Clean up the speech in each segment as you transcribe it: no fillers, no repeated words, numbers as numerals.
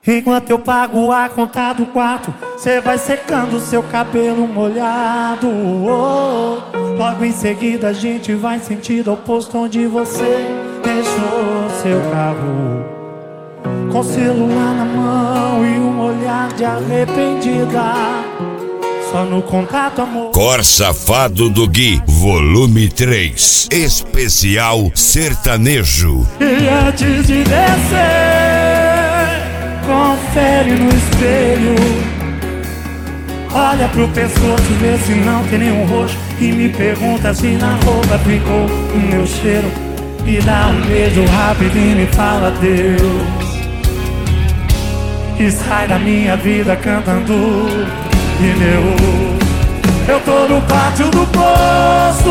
Enquanto eu pago a conta do quarto, cê vai secando seu cabelo molhado. Logo em seguida a gente vai em sentido oposto, onde você deixou seu carro, com celular na mão e um olhar de arrependida. Só no contato, amor. Cor Safado do Gui, volume 3, especial sertanejo. E antes de descer, confere no espelho, olha pro pescoço, vê se não tem nenhum roxo, e me pergunta se na roupa ficou o meu cheiro. E dá um beijo rápido e me fala Deus, e sai da minha vida cantando pneu. Eu tô no pátio do posto,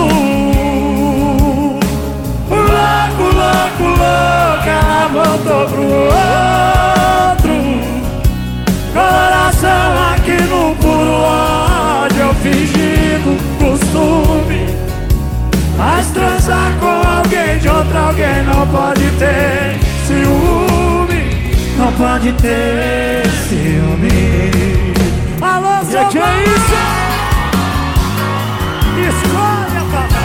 louco, louco, louco, ela voltou pro outro. Coração aqui no puro ódio, eu fingindo costume, mas transar com alguém de outro alguém não pode ter ciúme, não pode ter ciúme. Alô, Zé, que é isso? Escolha,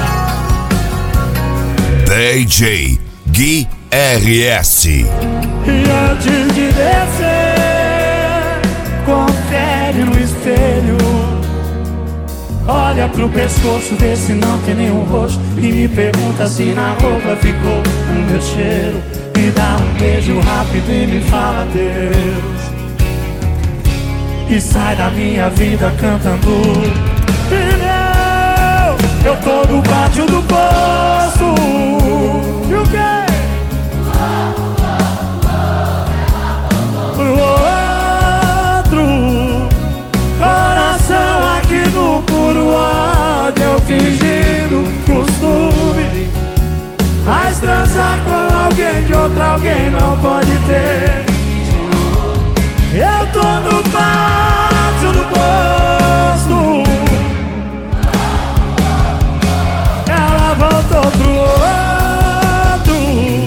papai. DJ Gui RS. E antes de descer, confere no espelho, olha pro pescoço, vê se não tem nenhum roxo, e me pergunta se na roupa ficou o meu cheiro. Me dá um beijo rápido e me fala Deus, e sai da minha vida cantando pneu. Eu tô no pátio do poço, e o quê? Pro outro. Coração aqui no puro ódio, eu fingindo costume, mas transar com alguém de outro alguém não pode ter. Eu tô no pátio do posto, ela voltou pro outro.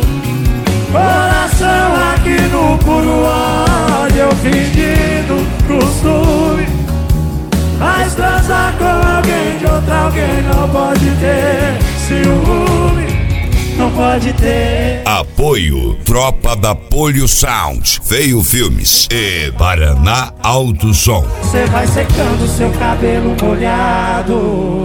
Coração aqui no puro ódio, eu fingindo costume, mas transar com alguém de outro alguém não pode ter ciúme, não pode ter. Apoio Tropa da Polio Sound, Feio Filmes e Paraná Alto Som. Você vai secando seu cabelo molhado.